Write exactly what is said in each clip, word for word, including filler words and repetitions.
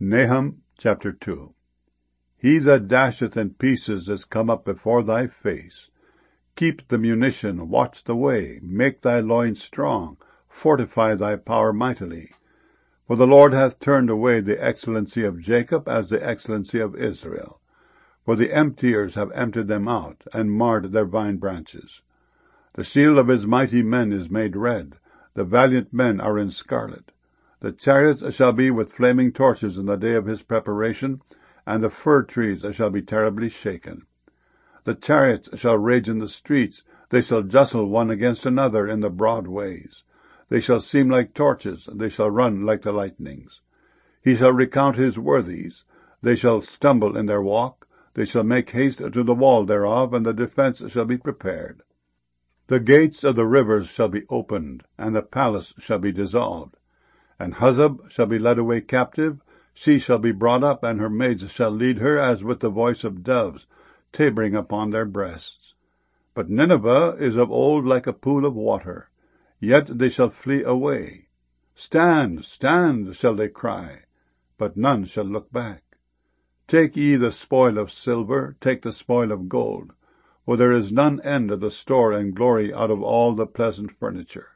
Nahum chapter two. He that dasheth in pieces is come up before thy face. Keep the munition, watch the way, make thy loins strong, fortify thy power mightily. For the Lord hath turned away the excellency of Jacob as the excellency of Israel. For the emptiers have emptied them out, and marred their vine branches. The shield of his mighty men is made red, the valiant men are in scarlet. The chariots shall be with flaming torches in the day of his preparation, and the fir trees shall be terribly shaken. The chariots shall rage in the streets, they shall jostle one against another in the broad ways. They shall seem like torches, they shall run like the lightnings. He shall recount his worthies, they shall stumble in their walk, they shall make haste to the wall thereof, and the defense shall be prepared. The gates of the rivers shall be opened, and the palace shall be dissolved. And Huzzab shall be led away captive, she shall be brought up, and her maids shall lead her as with the voice of doves, tabering upon their breasts. But Nineveh is of old like a pool of water, yet they shall flee away. Stand, stand, shall they cry, but none shall look back. Take ye the spoil of silver, take the spoil of gold, for there is none end of the store and glory out of all the pleasant furniture.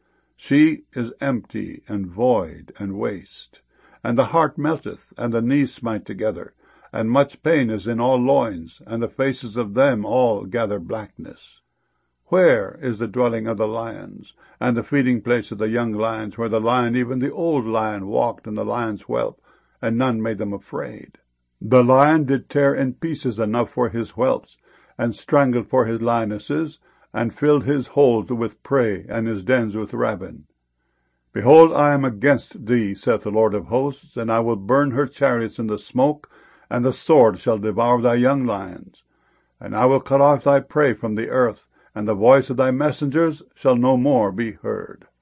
She is empty and void and waste, and the heart melteth, and the knees smite together, and much pain is in all loins, and the faces of them all gather blackness. Where is the dwelling of the lions, and the feeding place of the young lions, where the lion, even the old lion, walked in the lion's whelp, and none made them afraid? The lion did tear in pieces enough for his whelps, and strangled for his lionesses, and filled his holes with prey, and his dens with rapine. Behold, I am against thee, saith the Lord of hosts, and I will burn her chariots in the smoke, and the sword shall devour thy young lions. And I will cut off thy prey from the earth, and the voice of thy messengers shall no more be heard.